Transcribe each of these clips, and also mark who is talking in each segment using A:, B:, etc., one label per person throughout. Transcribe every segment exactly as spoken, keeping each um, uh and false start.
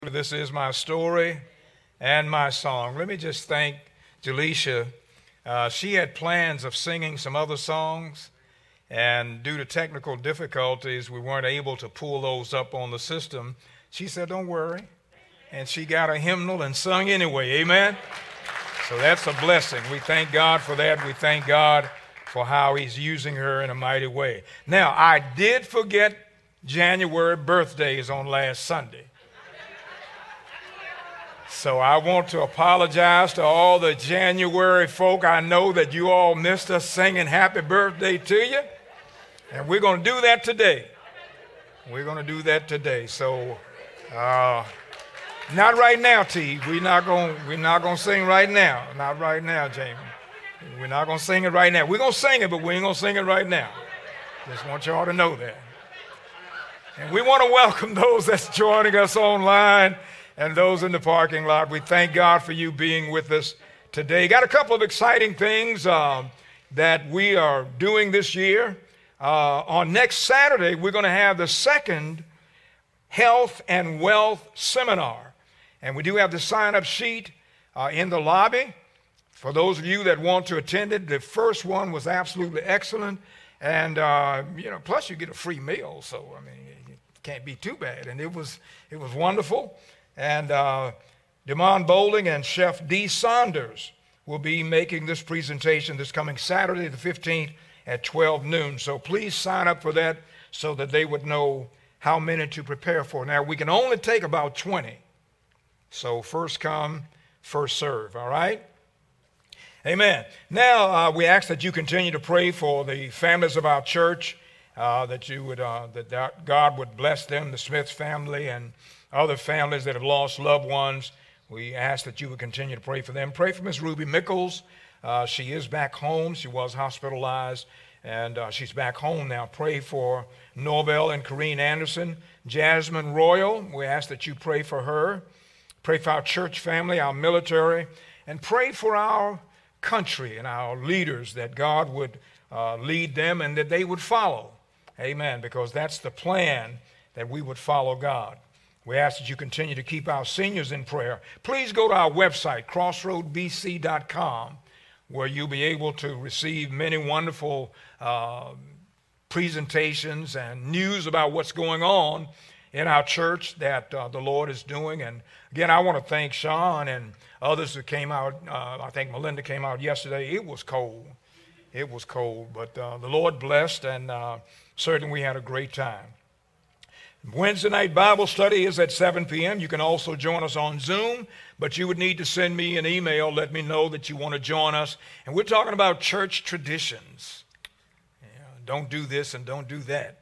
A: This is my story and my song. Let me just thank Jaleisha. Uh, she had plans of singing some other songs, and due to technical difficulties, we weren't able to pull those up on the system. She said, "Don't worry," and she got a hymnal and sung anyway. Amen? So that's a blessing. We thank God for that. We thank God for how He's using her in a mighty way. Now, I did forget January birthdays on last Sunday. So I want to apologize to all the January folk. I know that you all missed us singing happy birthday to you. And we're going to do that today. We're going to do that today. So uh, not right now, T. We're not going we're not going to sing right now. Not right now, Jamie. We're not going to sing it right now. We're going to sing it, but we ain't going to sing it right now. Just want y'all to know that. And we want to welcome those that's joining us online and those in the parking lot. We thank God for you being with us today. Got a couple of exciting things uh, that we are doing this year. Uh, on next Saturday, we're going to have the second Health and Wealth Seminar. And we do have the sign-up sheet uh, in the lobby. For those of you that want to attend it, the first one was absolutely excellent. And, uh, you know, plus you get a free meal. So, I mean, it can't be too bad. And it was, it was wonderful. And uh, Demond Bowling and Chef D. Saunders will be making this presentation this coming Saturday, the fifteenth, at twelve noon. So please sign up for that so that they would know how many to prepare for. Now, we can only take about twenty. So first come, first serve, all right? Amen. Now, uh, we ask that you continue to pray for the families of our church, uh, that you would, uh, that God would bless them, the Smith family, and other families that have lost loved ones. We ask that you would continue to pray for them. Pray for Miss Ruby Mickles. Uh, she is back home. She was hospitalized, and uh, she's back home now. Pray for Norvell and Corrine Anderson. Jasmine Royal, we ask that you pray for her. Pray for our church family, our military, and pray for our country and our leaders, that God would uh, lead them and that they would follow. Amen, because that's the plan, that we would follow God. We ask that you continue to keep our seniors in prayer. Please go to our website, crossroad b c dot com, where you'll be able to receive many wonderful uh, presentations and news about what's going on in our church that uh, the Lord is doing. And again, I want to thank Sean and others who came out. Uh, I think Melinda came out yesterday. It was cold. It was cold, but uh, the Lord blessed, and uh, certainly we had a great time. Wednesday night Bible study is at seven p.m. You can also join us on Zoom, but you would need to send me an email. Let me know that you want to join us. And we're talking about church traditions. You know, don't do this and don't do that.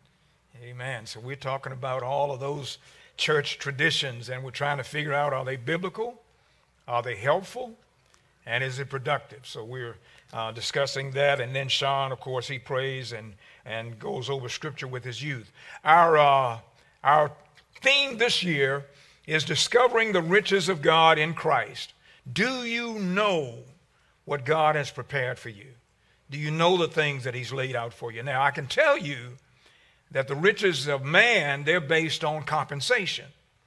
A: Amen. So we're talking about all of those church traditions, and we're trying to figure out, are they biblical? Are they helpful? And is it productive? So we're uh, discussing that. And then Sean, of course, he prays and and goes over scripture with his youth. Our, uh, our theme this year is discovering the riches of God in Christ. Do you know what God has prepared for you? Do you know the things that He's laid out for you? Now, I can tell you that the riches of man, they're based on compensation.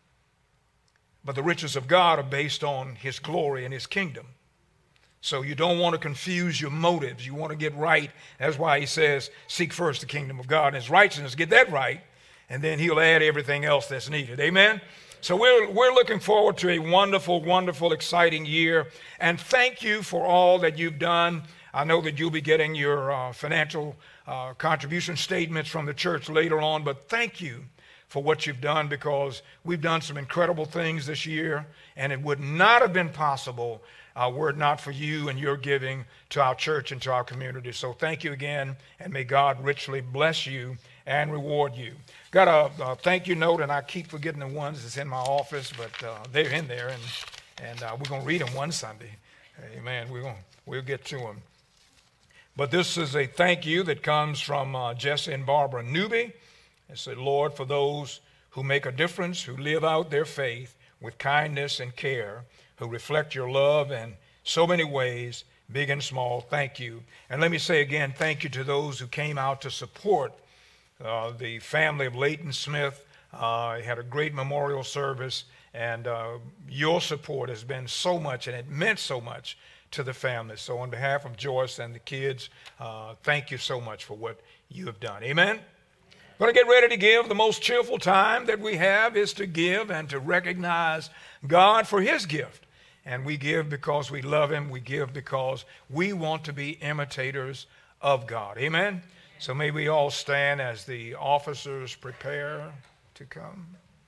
A: But the riches of God are based on His glory and His kingdom. So you don't want to confuse your motives. You want to get right. That's why He says, seek first the kingdom of God and His righteousness. Get that right, and then He'll add everything else that's needed. Amen? So we're, we're looking forward to a wonderful, wonderful, exciting year. And thank you for all that you've done. I know that you'll be getting your uh, financial uh, contribution statements from the church later on, but thank you for what you've done, because we've done some incredible things this year, and it would not have been possible Uh, were it not for you and your giving to our church and to our community. So thank you again, and may God richly bless you and reward you. Got a, a thank you note, and I keep forgetting the ones that's in my office, but uh, they're in there, and and uh, we're going to read them one Sunday. Amen. We're going we'll get to them. But this is a thank you that comes from uh, Jesse and Barbara Newby. It said, Lord, for those who make a difference, who live out their faith with kindness and care, who reflect your love in so many ways, big and small, thank you. And let me say again, thank you to those who came out to support uh, the family of Leighton Smith. Uh, had a great memorial service, And uh, your support has been so much, and it meant so much to the family. So on behalf of Joyce and the kids, uh, thank you so much for what you have done. Amen? Going to get ready to give. The most cheerful time that we have is to give and to recognize God for his gift. And we give because we love him. We give because we want to be imitators of God. Amen? So may we all stand as the officers prepare to come.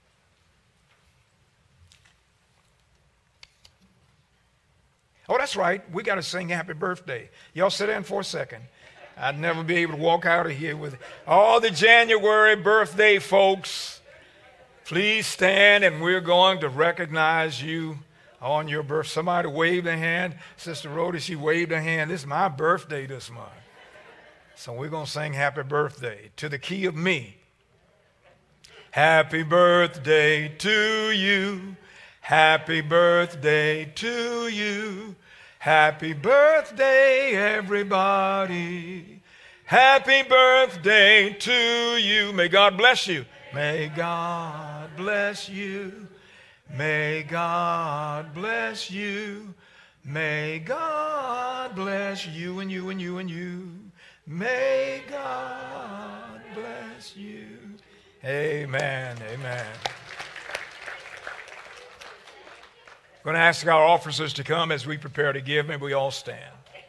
A: Oh, that's right. We got to sing happy birthday. Y'all sit down for a second. I'd never be able to walk out of here with all the January birthday folks. Please stand, and we're going to recognize you on your birth. Somebody wave their hand. Sister Rhoda, she waved her hand. This is my birthday this month. So we're going to sing happy birthday to the key of me. Happy birthday to you. Happy birthday to you. Happy birthday, everybody. Happy birthday to you. May God bless you. May God bless you. May God bless you. May God bless you and you and you and you. May God bless you. Amen. Amen. I'm going to ask our officers to come as we prepare to give. May we all stand.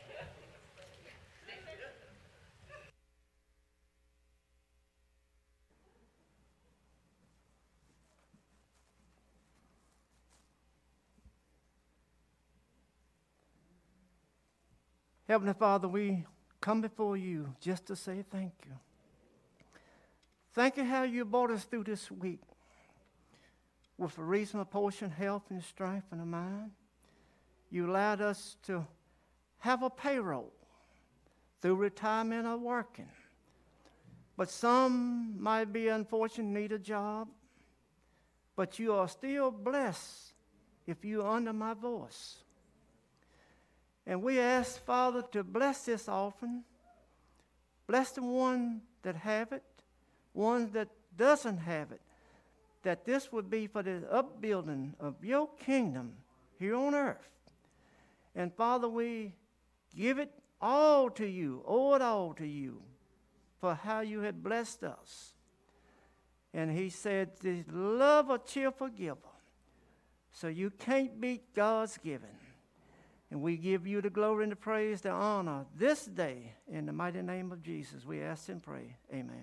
B: Heavenly Father, we come before you just to say thank you. Thank you how you brought us through this week with a reasonable portion, health and strength and a mind. You allowed us to have a payroll through retirement or working. But some might be unfortunate, need a job. But you are still blessed if you are under my voice. And we ask, Father, to bless this offering. Bless the one that have it, one that doesn't have it. That this would be for the upbuilding of your kingdom here on earth. And Father, we give it all to you, owe it all to you for how you had blessed us. And he said, love a cheerful giver. So you can't beat God's giving. And we give you the glory and the praise, the honor this day. In the mighty name of Jesus, we ask and pray. Amen.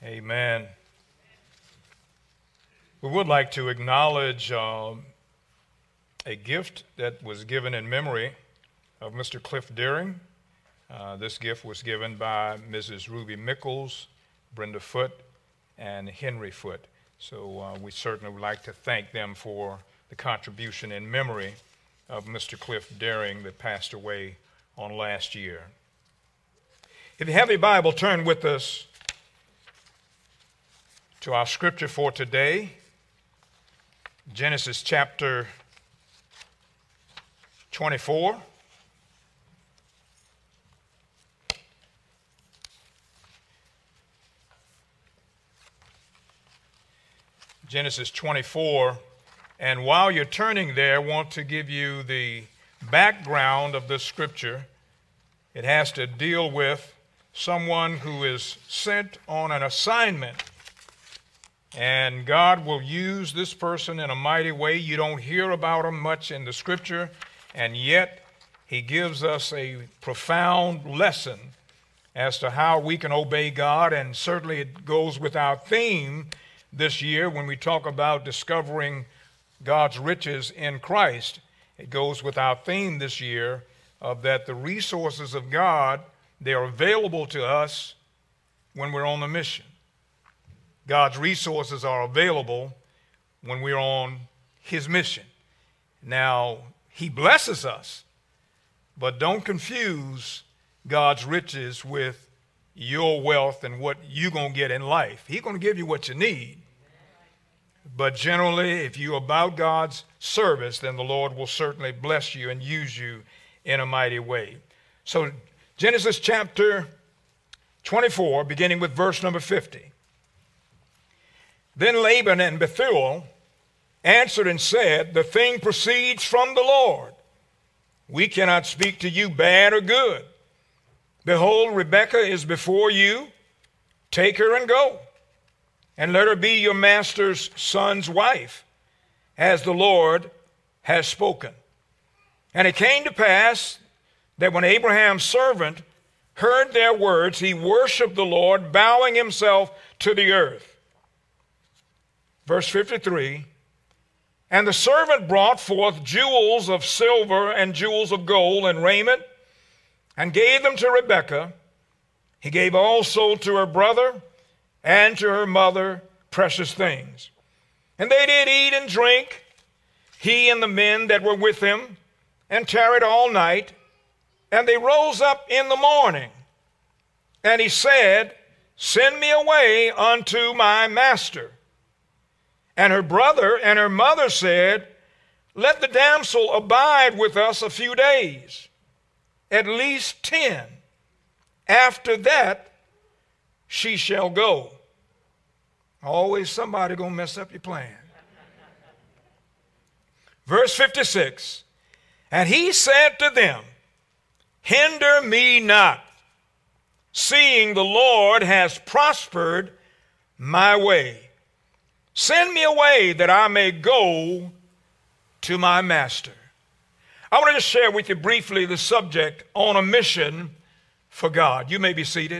A: Amen. We would like to acknowledge um, a gift that was given in memory of Mister Cliff Deering. Uh, this gift was given by Missus Ruby Mickles, Brenda Foote, and Henry Foote. So uh, we certainly would like to thank them for the contribution in memory of Mister Cliff Deering that passed away on last year. If you have your Bible, turn with us to our scripture for today, Genesis chapter twenty-four. Genesis twenty-four, and while you're turning there, I want to give you the background of this scripture. It has to deal with someone who is sent on an assignment, and God will use this person in a mighty way. You don't hear about him much in the scripture, and yet he gives us a profound lesson as to how we can obey God, and certainly it goes with our theme this year when we talk about discovering God's riches in Christ. It goes with our theme this year of that the resources of God, they are available to us when we're on the mission. God's resources are available when we're on his mission. Now, he blesses us, but don't confuse God's riches with your wealth and what you're going to get in life. He's going to give you what you need. But generally, if you're about God's service, then the Lord will certainly bless you and use you in a mighty way. So Genesis chapter twenty-four, beginning with verse number fifty. Then Laban and Bethuel answered and said, "The thing proceeds from the Lord. We cannot speak to you bad or good. Behold, Rebekah is before you. Take her and go, and let her be your master's son's wife, as the Lord has spoken." And it came to pass that when Abraham's servant heard their words, he worshiped the Lord, bowing himself to the earth. Verse fifty-three, and the servant brought forth jewels of silver and jewels of gold and raiment, and gave them to Rebekah. He gave also to her brother and to her mother precious things. And they did eat and drink, he and the men that were with him, and tarried all night. And they rose up in the morning. And he said, "Send me away unto my master." And her brother and her mother said, "Let the damsel abide with us a few days, at least ten. After that, she shall go." Always somebody going to mess up your plan. Verse fifty-six, and he said to them, "Hinder me not, seeing the Lord has prospered my way. Send me away that I may go to my master." I want to just share with you briefly the subject, on a mission for God. You may be seated.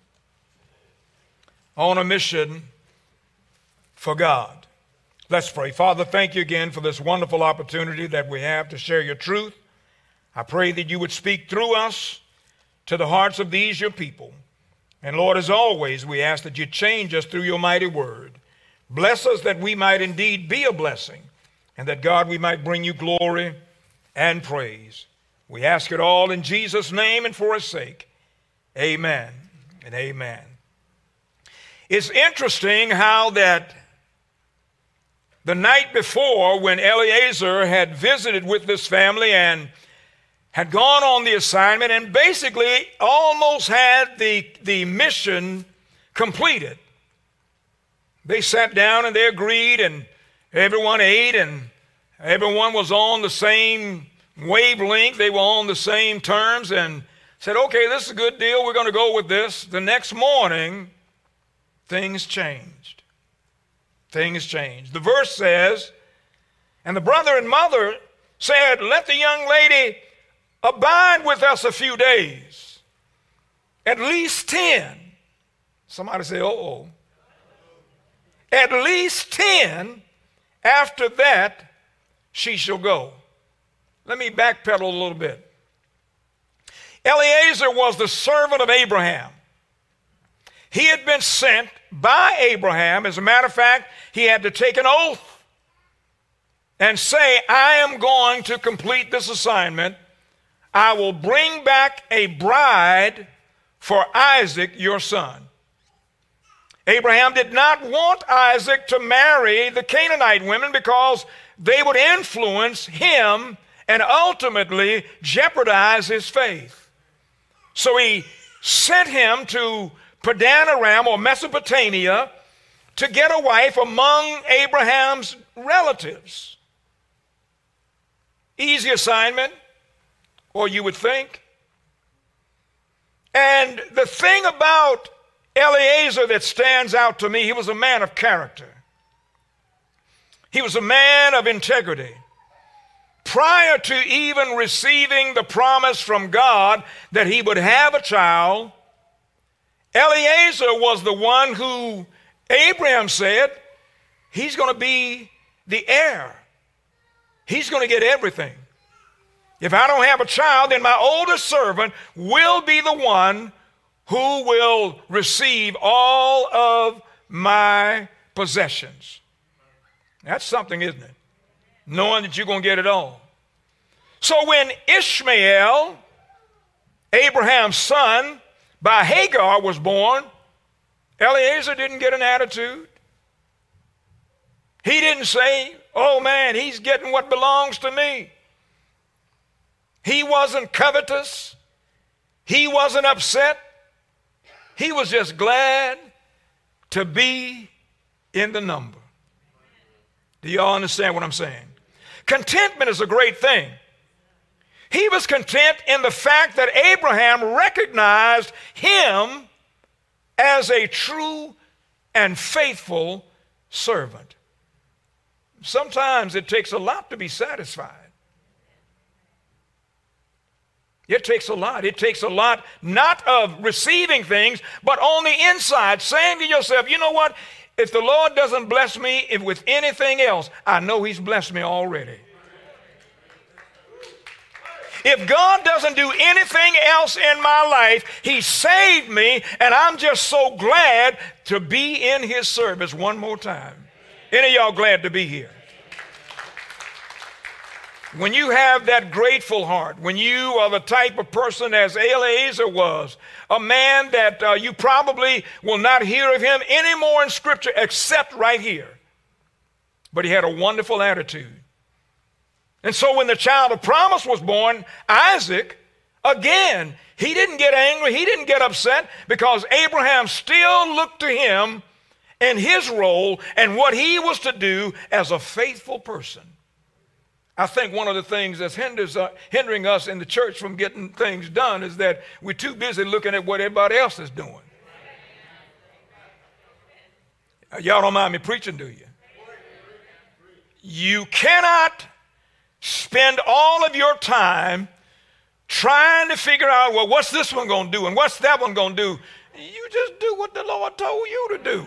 A: On a mission for God. Let's pray. Father, thank you again for this wonderful opportunity that we have to share your truth. I pray that you would speak through us to the hearts of these your people. And Lord, as always, we ask that you change us through your mighty word. Bless us that we might indeed be a blessing, and that, God, we might bring you glory and praise. We ask it all in Jesus' name and for his sake. Amen and amen. It's interesting how that the night before, when Eliezer had visited with this family and had gone on the assignment and basically almost had the, the mission completed, they sat down and they agreed, and everyone ate, and everyone was on the same wavelength. They were on the same terms and said, okay, this is a good deal. We're going to go with this. The next morning, things changed. Things changed. The verse says, and the brother and mother said, let the young lady abide with us a few days, at least ten. Somebody say, uh-oh. at least ten, after that she shall go. Let me backpedal a little bit. Eliezer was the servant of Abraham. He had been sent by Abraham. As a matter of fact, he had to take an oath and say, I am going to complete this assignment. I will bring back a bride for Isaac, your son. Abraham did not want Isaac to marry the Canaanite women because they would influence him and ultimately jeopardize his faith. So he sent him to Padan Aram, or Mesopotamia, to get a wife among Abraham's relatives. Easy assignment, or you would think. And the thing about Eliezer that stands out to me, he was a man of character. He was a man of integrity. Prior to even receiving the promise from God that he would have a child, Eliezer was the one who Abraham said, he's going to be the heir. He's going to get everything. If I don't have a child, then my oldest servant will be the one who will receive all of my possessions. That's something, isn't it? Knowing that you're going to get it all. So when Ishmael, Abraham's son, by Hagar was born, Eliezer didn't get an attitude. He didn't say, oh man, he's getting what belongs to me. He wasn't covetous. He wasn't upset. He was just glad to be in the number. Do y'all understand what I'm saying? Contentment is a great thing. He was content in the fact that Abraham recognized him as a true and faithful servant. Sometimes it takes a lot to be satisfied. It takes a lot. It takes a lot not of receiving things, but on the inside, saying to yourself, you know what? If the Lord doesn't bless me if with anything else, I know he's blessed me already. If God doesn't do anything else in my life, he saved me, and I'm just so glad to be in his service one more time. Any of y'all glad to be here? When you have that grateful heart, when you are the type of person as Eliezer was, a man that uh, you probably will not hear of him anymore in Scripture except right here. But he had a wonderful attitude. And so when the child of promise was born, Isaac, again, he didn't get angry, he didn't get upset, because Abraham still looked to him and his role and what he was to do as a faithful person. I think one of the things that's hinders, uh, hindering us in the church from getting things done is that we're too busy looking at what everybody else is doing. Uh, y'all don't mind me preaching, do you? You cannot spend all of your time trying to figure out, well, what's this one going to do and what's that one going to do? You just do what the Lord told you to do.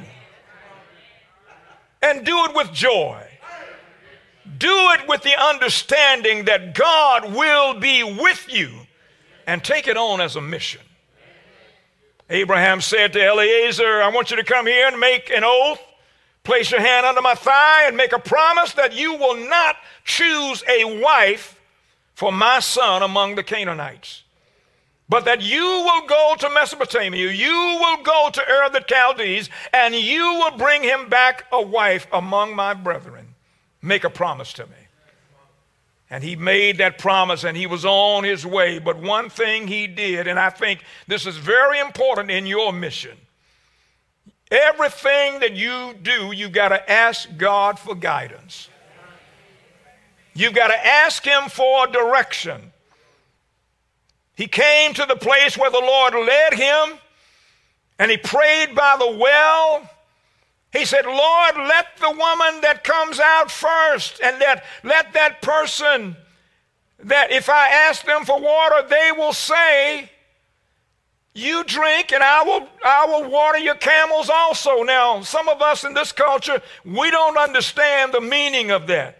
A: And do it with joy. Do it with the understanding that God will be with you, and take it on as a mission. Abraham said to Eliezer, I want you to come here and make an oath. Place your hand under my thigh and make a promise that you will not choose a wife for my son among the Canaanites, but that you will go to Mesopotamia, you will go to Ur of the Chaldees, and you will bring him back a wife among my brethren. Make a promise to me. And he made that promise, and he was on his way. But one thing he did, and I think this is very important in your mission. Everything that you do, you've got to ask God for guidance. You've got to ask him for direction. He came to the place where the Lord led him, and he prayed by the well. He said, Lord, let the woman that comes out first, and that let that person that if I ask them for water, they will say, You drink and I will, I will water your camels also. Now, some of us in this culture, we don't understand the meaning of that.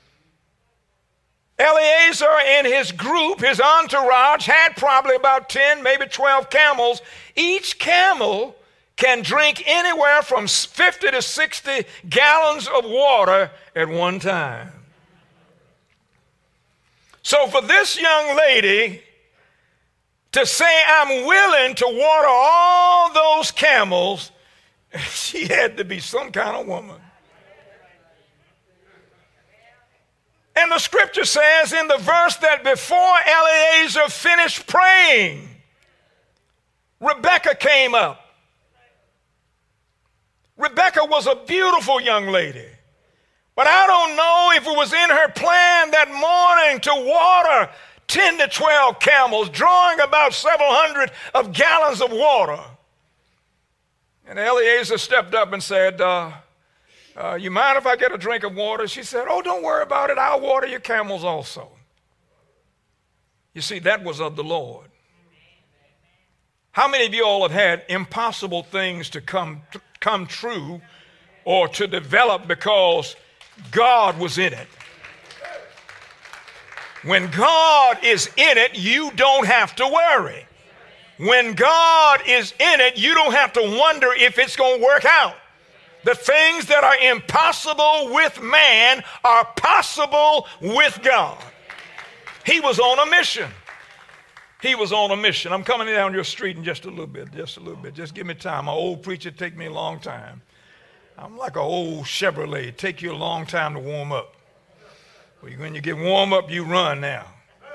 A: Eleazar and his group, his entourage, had probably about ten, maybe twelve camels. Each camel can drink anywhere from fifty to sixty gallons of water at one time. So for this young lady to say, I'm willing to water all those camels, she had to be some kind of woman. And the scripture says in the verse that before Eleazar finished praying, Rebekah came up. Rebekah was a beautiful young lady. But I don't know if it was in her plan that morning to water ten to twelve camels, drawing about several hundred of gallons of water. And Eleazar stepped up and said, uh, uh, you mind if I get a drink of water? She said, oh, don't worry about it. I'll water your camels also. You see, that was of the Lord. How many of you all have had impossible things to come, to come true or to develop because God was in it? When God is in it, you don't have to worry. When God is in it, you don't have to wonder if it's going to work out. The things that are impossible with man are possible with God. He was on a mission. He was on a mission. I'm coming down your street in just a little bit, just a little bit. Just give me time. My old preacher take me a long time. I'm like an old Chevrolet. It take you a long time to warm up. When you get warm up, you run now.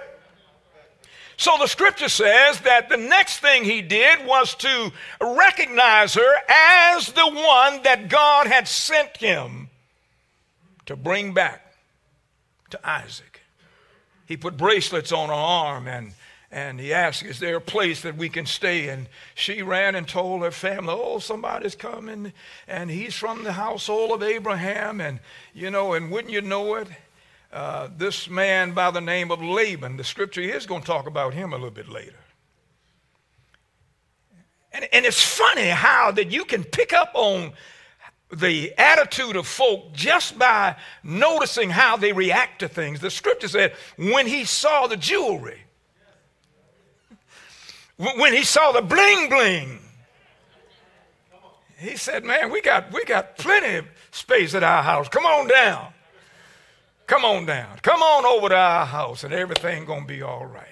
A: So the scripture says that the next thing he did was to recognize her as the one that God had sent him to bring back to Isaac. He put bracelets on her arm and And he asked, is there a place that we can stay? And she ran and told her family, oh, somebody's coming, and he's from the household of Abraham. And, you know, and wouldn't you know it, uh, this man by the name of Laban, the scripture is going to talk about him a little bit later. And, and it's funny how that you can pick up on the attitude of folk just by noticing how they react to things. The scripture said, when he saw the jewelry, when he saw the bling bling, he said, man, we got, we got plenty of space at our house. Come on down. Come on down. Come on over to our house and everything going to be all right.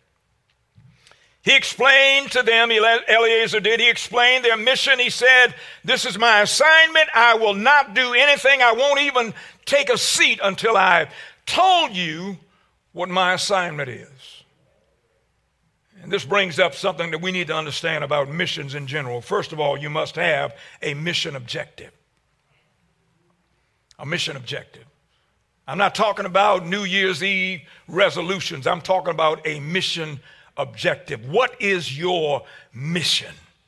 A: He explained to them, Eleazar did, he explained their mission. He said, this is my assignment. I will not do anything. I won't even take a seat until I've told you what my assignment is. And this brings up something that we need to understand about missions in general. First of all, you must have a mission objective. A mission objective. I'm not talking about New Year's Eve resolutions. I'm talking about a mission objective. What is your mission?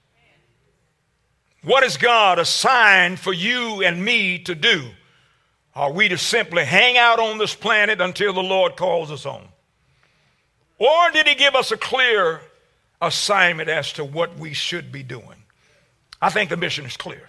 A: What has God assigned for you and me to do? Are we to simply hang out on this planet until the Lord calls us home? Or did he give us a clear assignment as to what we should be doing? I think the mission is clear.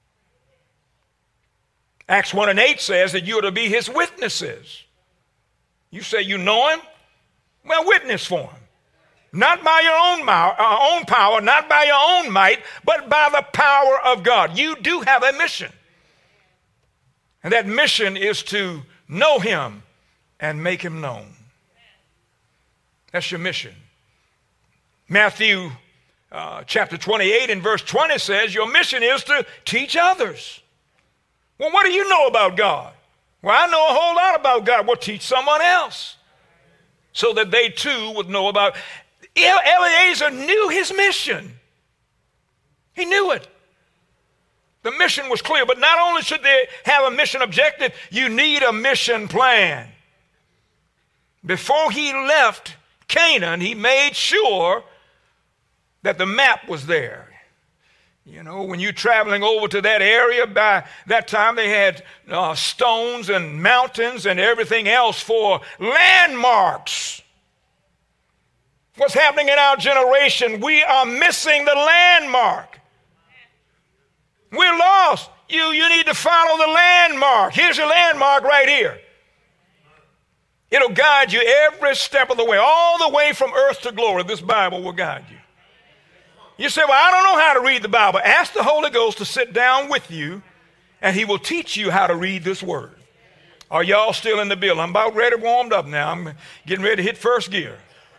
A: Acts one and eight says that you are to be his witnesses. You say you know him? Well, witness for him. Not by your own, uh, own power, not by your own might, but by the power of God. You do have a mission. And that mission is to know him and make him known. That's your mission. Matthew uh, chapter twenty-eight and verse twenty says your mission is to teach others. Well, what do you know about God? Well, I know a whole lot about God. Well, teach someone else so that they too would know about. Eleazar knew his mission. He knew it. The mission was clear, but not only should they have a mission objective, you need a mission plan. Before he left Canaan, he made sure that the map was there. You know, when you're traveling over to that area, by that time they had uh, stones and mountains and everything else for landmarks. What's happening in our generation? We are missing the landmark. We're lost. You, you need to follow the landmark. Here's your landmark right here. It'll guide you every step of the way, all the way from earth to glory. This Bible will guide you. You say, well, I don't know how to read the Bible. Ask the Holy Ghost to sit down with you, and he will teach you how to read this word. Are y'all still in the building? I'm about ready, warmed up now. I'm getting ready to hit first gear.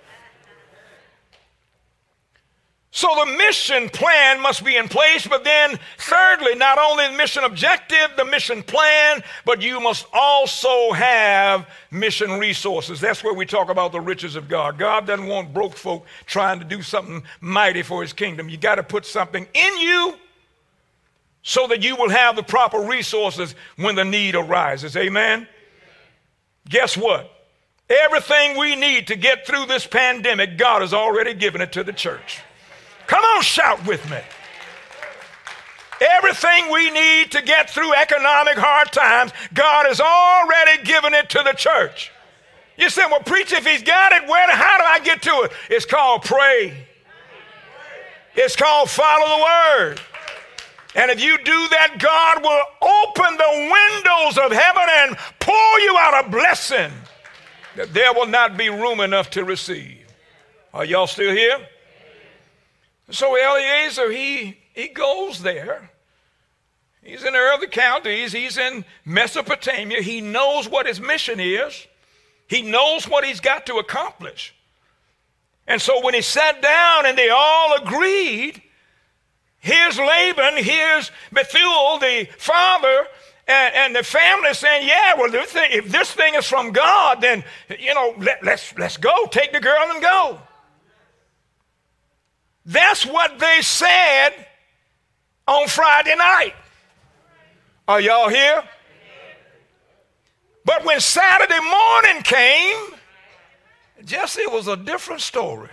A: So the mission plan must be in place, but then thirdly, not only the mission objective, the mission plan, but you must also have mission resources. That's where we talk about the riches of God. God doesn't want broke folk trying to do something mighty for his kingdom. You got to put something in you so that you will have the proper resources when the need arises. Amen? Guess what? Everything we need to get through this pandemic, God has already given it to the church. Come on, shout with me. Everything we need to get through economic hard times, God has already given it to the church. You say, well, preacher, if he's got it, where, how do I get to it? It's called pray. It's called follow the word. And if you do that, God will open the windows of heaven and pour you out a blessing that there will not be room enough to receive. Are y'all still here? So Eliezer, he, he goes there. He's in the early counties. He's in Mesopotamia. He knows what his mission is. He knows what he's got to accomplish. And so when he sat down and they all agreed, here's Laban, here's Bethuel, the father, and, and the family saying, yeah, well, this thing, if this thing is from God, then, you know, let, let's, let's go. Take the girl and go. That's what they said on Friday night. Are y'all here? But when Saturday morning came, just it was a different story.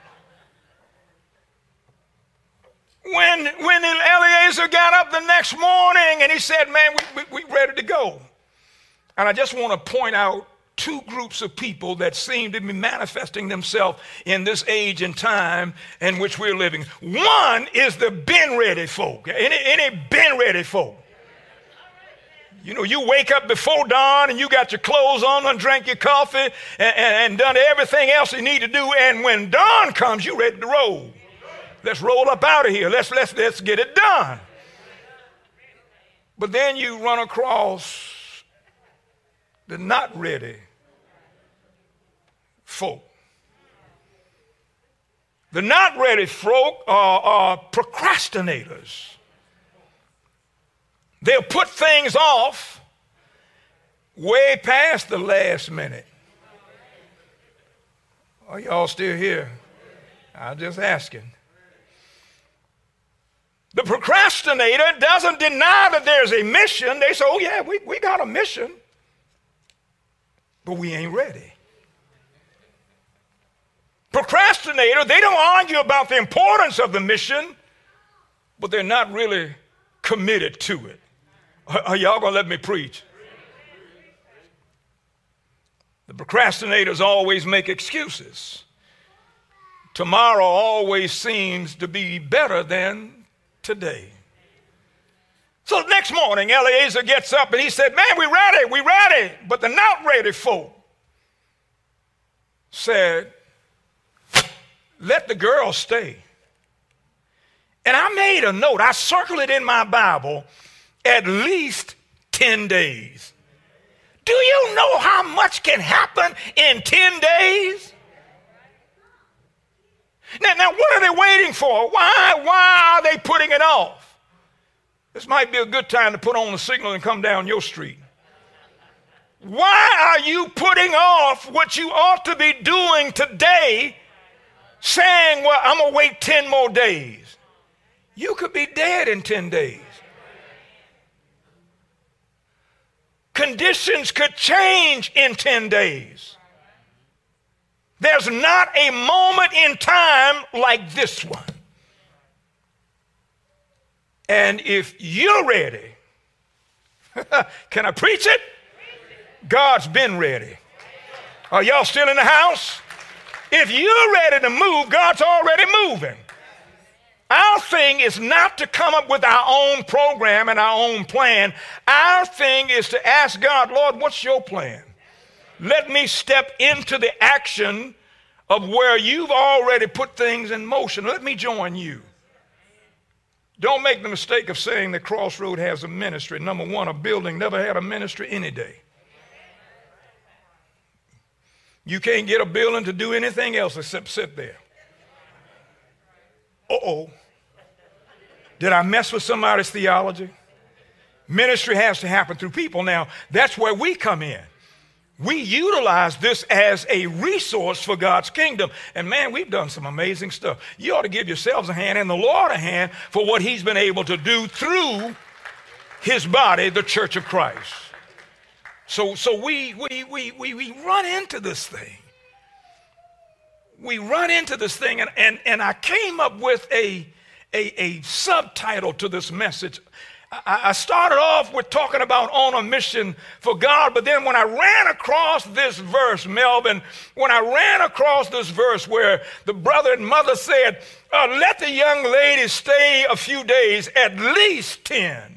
A: When, when Eliezer got up the next morning and he said, man, we, we, we ready to go. And I just want to point out two groups of people that seem to be manifesting themselves in this age and time in which we're living. One is the been ready folk. Any, any been ready folk. You know, you wake up before dawn and you got your clothes on and drank your coffee and, and, and done everything else you need to do. And when dawn comes, you're ready to roll. Let's roll up out of here. Let's, let's, let's get it done. But then you run across the not ready folk. The not ready folk are, are procrastinators. They'll put things off way past the last minute. Are y'all still here? I'm just asking. The procrastinator doesn't deny that there's a mission. They say, oh yeah, we, we got a mission, but we ain't ready. Procrastinator, they don't argue about the importance of the mission, but they're not really committed to it. Are y'all going to let me preach? The procrastinators always make excuses. Tomorrow always seems to be better than today. So next morning, Eliezer gets up and he said, man, we ready, we ready. But the not ready folk said, let the girl stay. And I made a note. I circled it in my Bible, at least ten days. Do you know how much can happen in ten days? Now, now what are they waiting for? Why, why are they putting it off? This might be a good time to put on the signal and come down your street. Why are you putting off what you ought to be doing today, saying, well, I'm going to wait ten more days? You could be dead in ten days. Conditions could change in ten days. There's not a moment in time like this one. And if you're ready, can I preach it? God's been ready. Are y'all still in the house? If you're ready to move, God's already moving. Our thing is not to come up with our own program and our own plan. Our thing is to ask God, Lord, what's your plan? Let me step into the action of where you've already put things in motion. Let me join you. Don't make the mistake of saying that Crossroad has a ministry. Number one, a building never had a ministry any day. You can't get a building to do anything else except sit there. Uh-oh. Did I mess with somebody's theology? Ministry has to happen through people. Now, that's where we come in. We utilize this as a resource for God's kingdom. And man, we've done some amazing stuff. You ought to give yourselves a hand and the Lord a hand for what he's been able to do through his body, the Church of Christ. So, so we, we, we, we, we run into this thing. We run into this thing, and, and, and I came up with a, a, a subtitle to this message. I, I started off with talking about on a mission for God, but then when I ran across this verse, Melvin, when I ran across this verse where the brother and mother said, uh, let the young lady stay a few days, at least ten,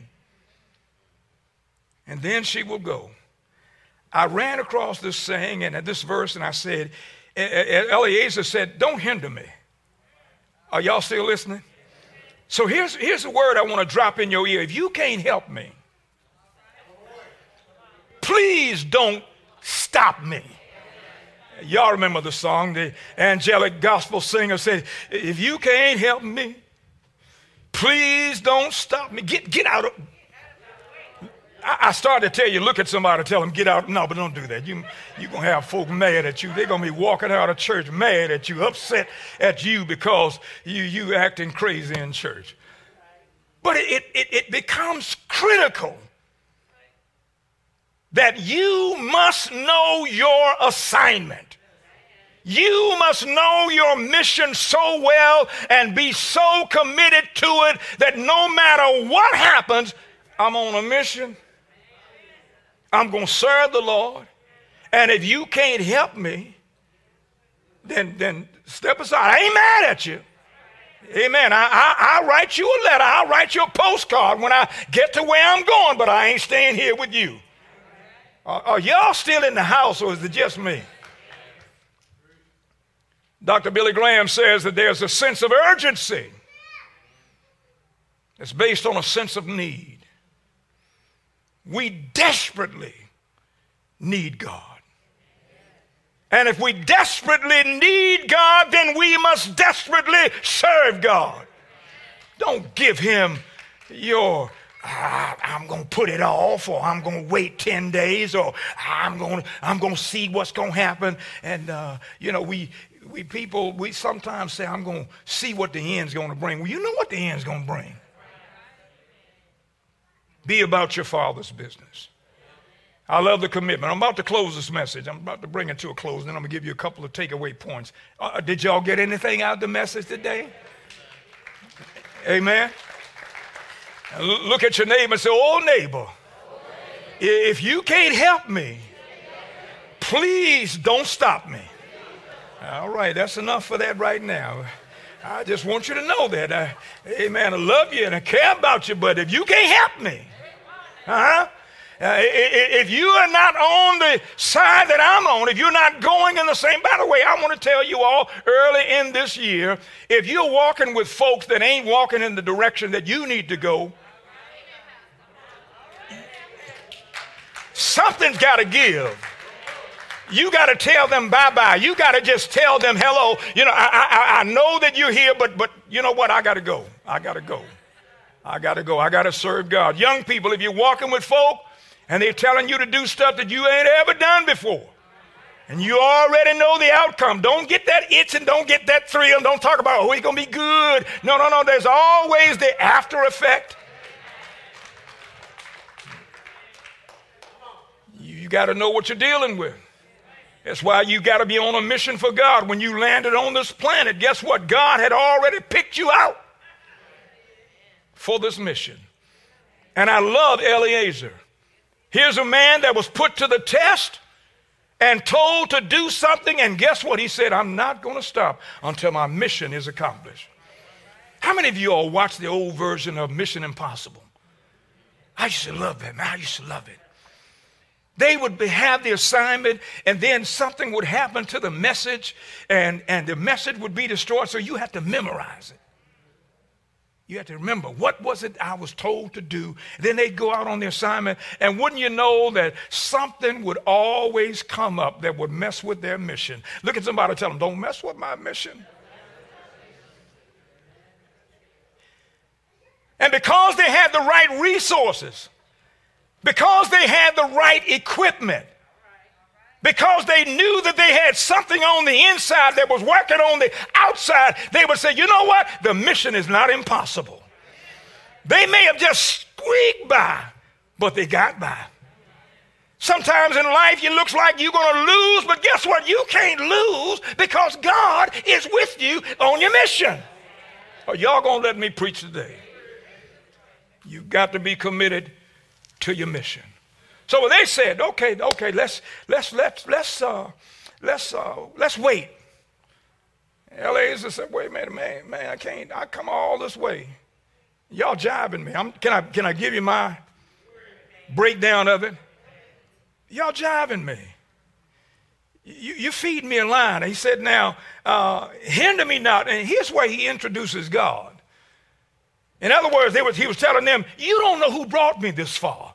A: and then she will go. I ran across this saying and this verse, and I said, Eliezer said, don't hinder me. Are y'all still listening? So here's, here's the word I want to drop in your ear. If you can't help me, please don't stop me. Y'all remember the song, the angelic gospel singer said, if you can't help me, please don't stop me. Get, get out of... I started to tell you, look at somebody, tell them, get out. No, but don't do that. You, you're going to have folk mad at you. They're going to be walking out of church mad at you, upset at you because you, you acting crazy in church. But it, it, it becomes critical that you must know your assignment. You must know your mission so well and be so committed to it that no matter what happens, I'm on a mission. I'm going to serve the Lord. And if you can't help me, then, then step aside. I ain't mad at you. Amen. I, I, I'll write you a letter. I'll write you a postcard when I get to where I'm going, but I ain't staying here with you. Are, are y'all still in the house, or is it just me? Doctor Billy Graham says that there's a sense of urgency that's based on a sense of need. We desperately need God. And if we desperately need God, then we must desperately serve God. Don't give him your, ah, I'm going to put it off, or I'm going to wait ten days, or I'm going to I'm going to see what's going to happen. And, uh, you know, we, we people, we sometimes say, I'm going to see what the end's going to bring. Well, you know what the end's going to bring. Be about your Father's business. I love the commitment. I'm about to close this message. I'm about to bring it to a close, and then I'm going to give you a couple of takeaway points. Uh, did y'all get anything out of the message today? Amen. L- look at your neighbor and say, oh, neighbor, if you can't help me, please don't stop me. All right, that's enough for that right now. I just want you to know that. I, amen. I love you and I care about you, but if you can't help me, uh-huh, uh, if you are not on the side that I'm on, if you're not going in the same, by the way, I want to tell you all early in this year, if you're walking with folks that ain't walking in the direction that you need to go, something's got to give. You got to tell them bye-bye. You got to just tell them hello. You know, I, I, I know that you're here, but, but you know what? I got to go. I got to go. I got to go. I got to serve God. Young people, if you're walking with folk and they're telling you to do stuff that you ain't ever done before, and you already know the outcome, don't get that itch and don't get that thrill. Don't talk about, oh, it's going to be good. No, no, no. There's always the after effect. You, you got to know what you're dealing with. That's why you got to be on a mission for God. When you landed on this planet, guess what? God had already picked you out for this mission. And I love Eliezer. Here's a man that was put to the test, and told to do something, and guess what? He said, I'm not going to stop until my mission is accomplished. How many of you all watched the old version of Mission Impossible? I used to love that, man. I used to love it. They would be, have the assignment, and then something would happen to the message, and, and the message would be destroyed, so you had to memorize it. You had to remember, what was it I was told to do? Then they'd go out on the assignment, and wouldn't you know that something would always come up that would mess with their mission? Look at somebody and tell them, don't mess with my mission. And because they had the right resources, because they had the right equipment, because they knew that they had something on the inside that was working on the outside, they would say, you know what? The mission is not impossible. They may have just squeaked by, but they got by. Sometimes in life, it looks like you're going to lose, but guess what? You can't lose because God is with you on your mission. Are y'all going to let me preach today? You've got to be committed to your mission. So they said, okay, okay, let's let's let's let's uh let's uh let's wait. Eliezer said, wait a minute, man, man, I can't, I come all this way. Y'all jibing me. I'm, can I can I give you my breakdown of it? Y'all jiving me. You, you feed me a line. He said, now, uh, hinder me not. And here's where he introduces God. In other words, they was, he was telling them, you don't know who brought me this far.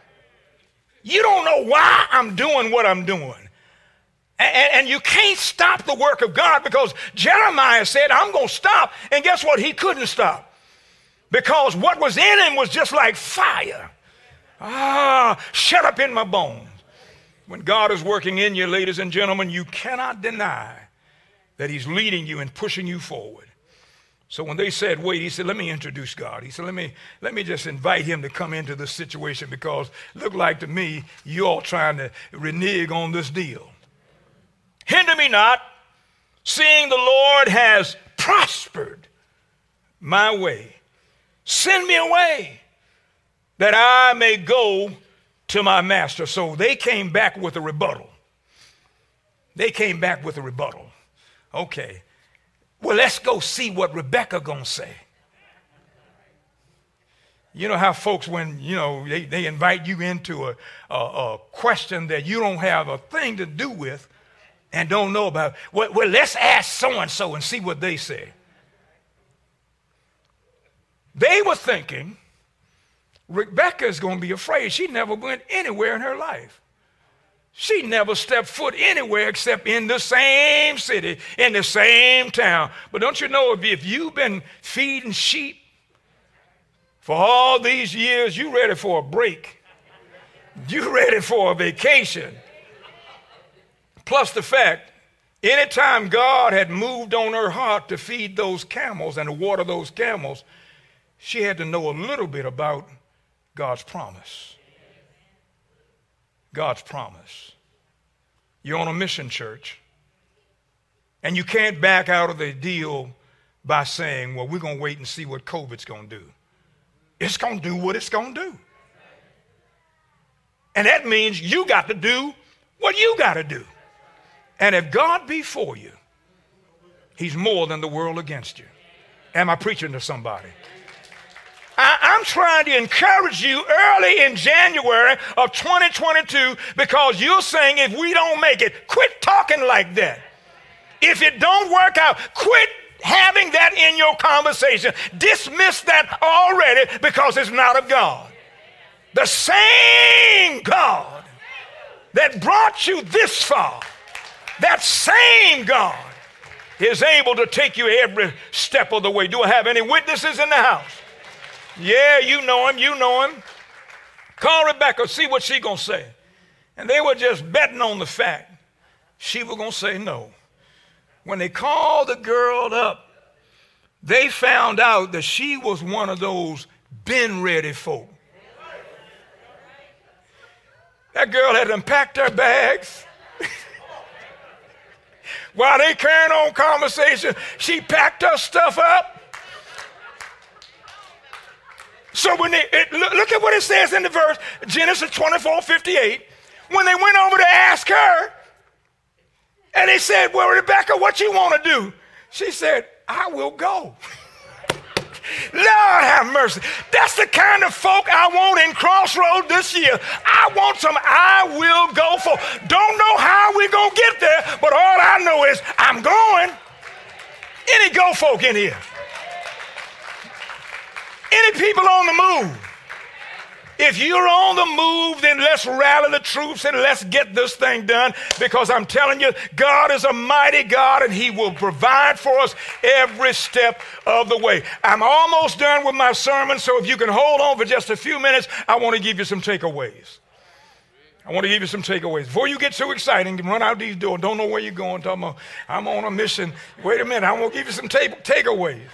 A: You don't know why I'm doing what I'm doing. And, and you can't stop the work of God, because Jeremiah said, I'm going to stop. And guess what? He couldn't stop, because what was in him was just like fire. Ah, shut up in my bones. When God is working in you, ladies and gentlemen, you cannot deny that he's leading you and pushing you forward. So when they said, wait, he said, let me introduce God. He said, let me, let me just invite him to come into this situation, because it looked like to me you all trying to renege on this deal. Hinder me not, seeing the Lord has prospered my way. Send me away that I may go to my master. So they came back with a rebuttal. They came back with a rebuttal. Okay. Well, let's go see what Rebecca gonna say. You know how folks, when, you know, they, they invite you into a, a, a question that you don't have a thing to do with and don't know about. Well, well, let's ask so-and-so and see what they say. They were thinking Rebecca is going to be afraid. She never went anywhere in her life. She never stepped foot anywhere except in the same city, in the same town. But don't you know, if, if you've been feeding sheep for all these years, you ready for a break. You ready for a vacation. Plus the fact, anytime God had moved on her heart to feed those camels and to water those camels, she had to know a little bit about God's promise. God's promise. You're on a mission, church, and you can't back out of the deal by saying, well, we're going to wait and see what COVID's going to do. It's going to do what it's going to do. And that means you got to do what you got to do. And if God be for you, he's more than the world against you. Am I preaching to somebody? I, I'm trying to encourage you early in January of twenty twenty-two, because you're saying, if we don't make it, quit talking like that. If it don't work out, quit having that in your conversation. Dismiss that already, because it's not of God. The same God that brought you this far, that same God is able to take you every step of the way. Do I have any witnesses in the house? Yeah, you know him, you know him. Call Rebecca, see what she gonna say. And they were just betting on the fact she was gonna say no. When they called the girl up, they found out that she was one of those been ready folk. That girl had unpacked her bags. While they carrying on conversation, she packed her stuff up. So when they, it, look, look at what it says in the verse, Genesis twenty-four fifty-eight. When they went over to ask her, And he said, well, Rebecca, what you want to do? She said, I will go. Lord have mercy. That's the kind of folk I want in Crossroads this year. I want some I will go for. Don't know how we're going to get there, but all I know is I'm going. Any go folk in here? Any people on the move? If you're on the move, then let's rally the troops and let's get this thing done, because I'm telling you, God is a mighty God and he will provide for us every step of the way. I'm almost done with my sermon, so if you can hold on for just a few minutes, I want to give you some takeaways. I want to give you some takeaways. Before you get too excited and run out these doors, don't know where you're going, talking about, I'm on a mission. Wait a minute, I want to give you some take- takeaways.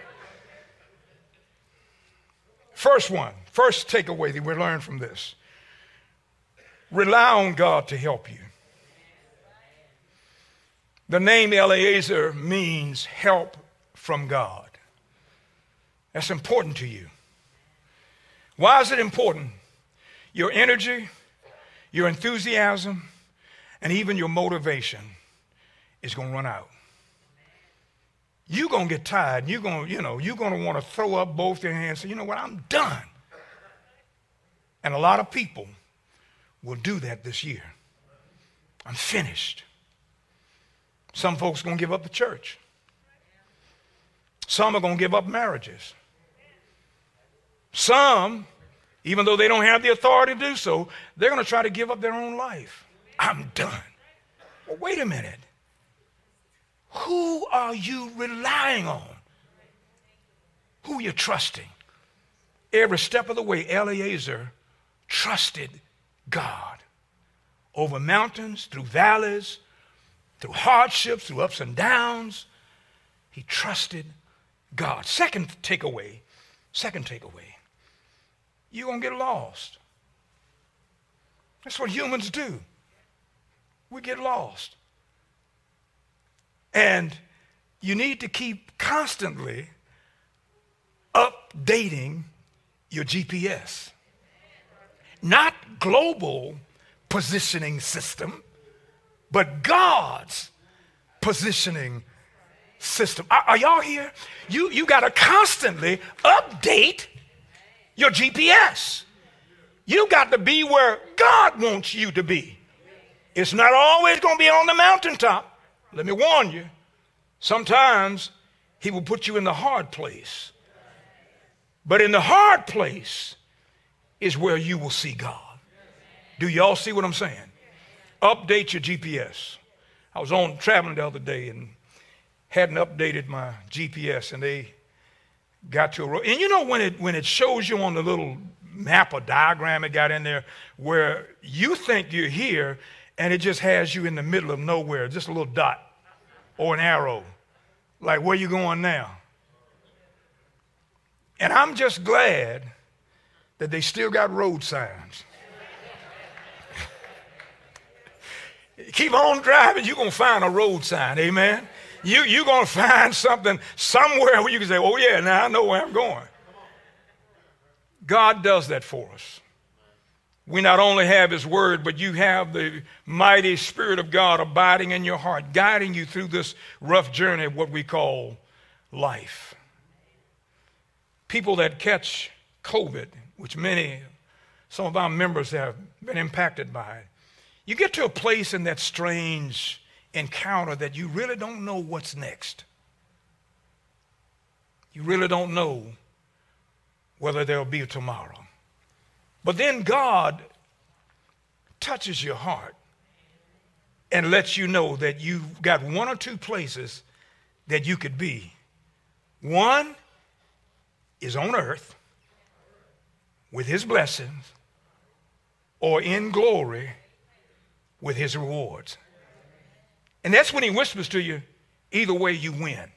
A: First one, first takeaway that we learn from this. Rely on God to help you. The name Eliezer means help from God. That's important to you. Why is it important? Your energy, your enthusiasm, and even your motivation is going to run out. You're going to get tired. You're going to, you know, you're going to want to throw up both your hands and say, you know what, I'm done. And a lot of people will do that this year. I'm finished. Some folks are going to give up the church. Some are going to give up marriages. Some, even though they don't have the authority to do so, they're going to try to give up their own life. I'm done. Well, wait a minute. Who are you relying on? Who are you trusting? Every step of the way, Eliezer trusted God. Over mountains, through valleys, through hardships, through ups and downs, he trusted God. Second takeaway, second takeaway, you're going to get lost. That's what humans do. We get lost. And you need to keep constantly updating your G P S. Not global positioning system, but God's positioning system. Are, are y'all here? You, you got to constantly update your G P S. You got to be where God wants you to be. It's not always going to be on the mountaintop. Let me warn you, sometimes he will put you in the hard place. But in the hard place is where you will see God. Do y'all see what I'm saying? Update your G P S. I was on traveling the other day and hadn't updated my G P S, and they got to a road. And you know when it when it shows you on the little map or diagram it got in there where you think you're here, and it just has you in the middle of nowhere, just a little dot or an arrow, like where you going now? And I'm just glad that they still got road signs. Keep on driving, you're going to find a road sign, amen? You, you're going to find something somewhere where you can say, oh yeah, now I know where I'm going. God does that for us. We not only have his word, but you have the mighty Spirit of God abiding in your heart, guiding you through this rough journey of what we call life. People that catch COVID, which many, some of our members have been impacted by, you get to a place in that strange encounter that you really don't know what's next. You really don't know whether there'll be a tomorrow. But then God touches your heart and lets you know that you've got one or two places that you could be. One is on earth with his blessings, or in glory with his rewards. And that's when he whispers to you, either way you win.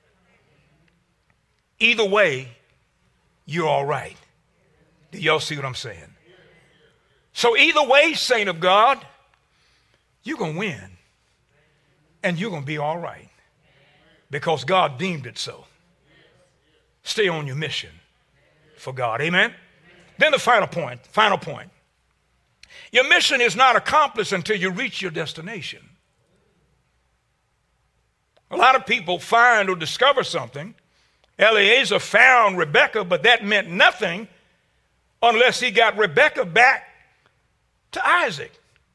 A: Either way, you're all right. Do y'all see what I'm saying? So either way, saint of God, you're going to win. And you're going to be all right. Because God deemed it so. Stay on your mission for God. Amen? Then the final point, final point. Your mission is not accomplished until you reach your destination. A lot of people find or discover something. Eliezer found Rebekah, but that meant nothing unless he got Rebekah back to Isaac.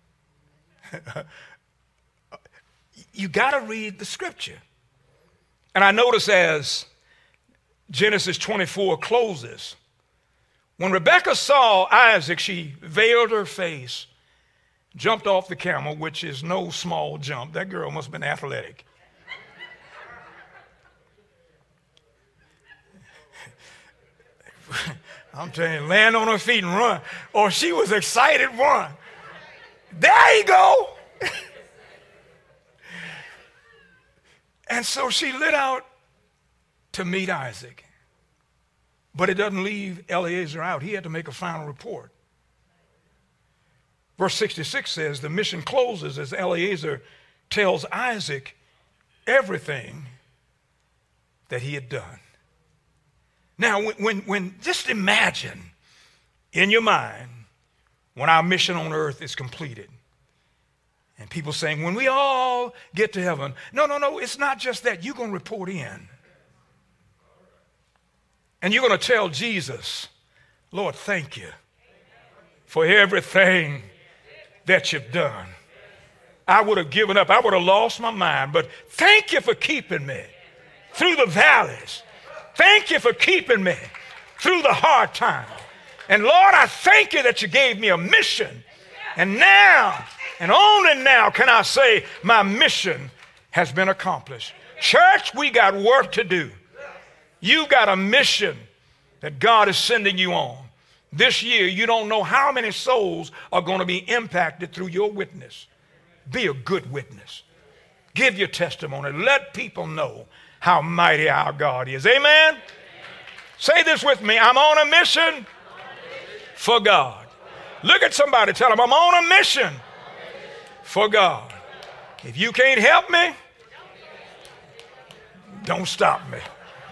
A: You got to read the scripture. And I notice as Genesis twenty-four closes, when Rebekah saw Isaac, she veiled her face, jumped off the camel, which is no small jump. That girl must have been athletic. I'm telling you, land on her feet and run. Or she was excited, run. There you go. And so she lit out to meet Isaac. But it doesn't leave Eliezer out. He had to make a final report. Verse sixty-six says, the mission closes as Eliezer tells Isaac everything that he had done. Now, when, when, when just imagine in your mind when our mission on earth is completed. And people saying, when we all get to heaven. No, no, no, it's not just that. You're going to report in. And you're going to tell Jesus, Lord, thank you for everything that you've done. I would have given up. I would have lost my mind. But thank you for keeping me through the valleys. Thank you for keeping me through the hard times. And Lord, I thank you that you gave me a mission. And now, and only now can I say my mission has been accomplished. Church, we got work to do. You got a mission that God is sending you on. This year, you don't know how many souls are going to be impacted through your witness. Be a good witness. Give your testimony. Let people know how mighty our God is. Amen? Amen. Say this with me. I'm on a mission for God. Look at somebody. Tell them, I'm on a mission for God. If you can't help me, don't stop me.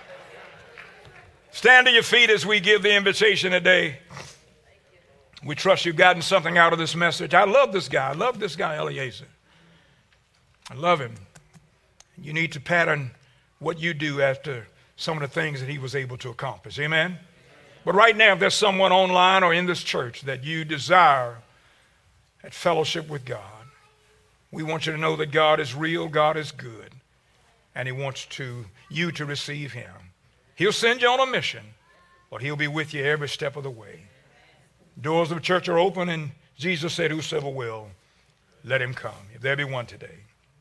A: Stand to your feet as we give the invitation today. We trust you've gotten something out of this message. I love this guy. I love this guy, Eliezer. I love him. You need to pattern what you do after some of the things that he was able to accomplish. Amen? But right now, if there's someone online or in this church that you desire at fellowship with God, we want you to know that God is real, God is good, and he wants to you to receive him. He'll send you on a mission, but he'll be with you every step of the way. Doors of the church are open, and Jesus said, whosoever will, let him come. If there be one today.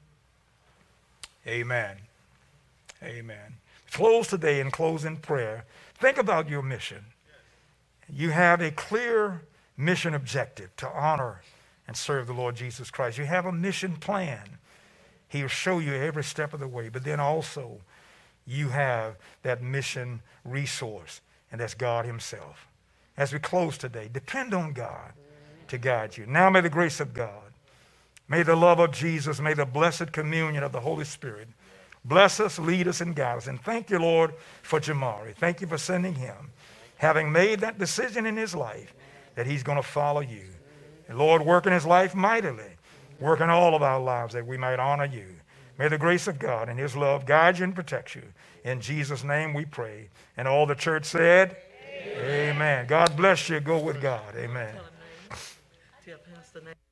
A: Amen. Amen. Close today and close in prayer. Think about your mission. You have a clear mission objective to honor and serve the Lord Jesus Christ. You have a mission plan. He'll show you every step of the way. But then also, you have that mission resource, and that's God himself. As we close today, depend on God to guide you. Now may the grace of God, may the love of Jesus, may the blessed communion of the Holy Spirit bless us, lead us, and guide us. And thank you, Lord, for Jamari. Thank you for sending him, having made that decision in his life that he's going to follow you. And Lord, work in his life mightily. Work in all of our lives that we might honor you. May the grace of God and his love guide you and protect you. In Jesus' name we pray. And all the church said, Amen. Amen. God bless you. Go with God. Amen.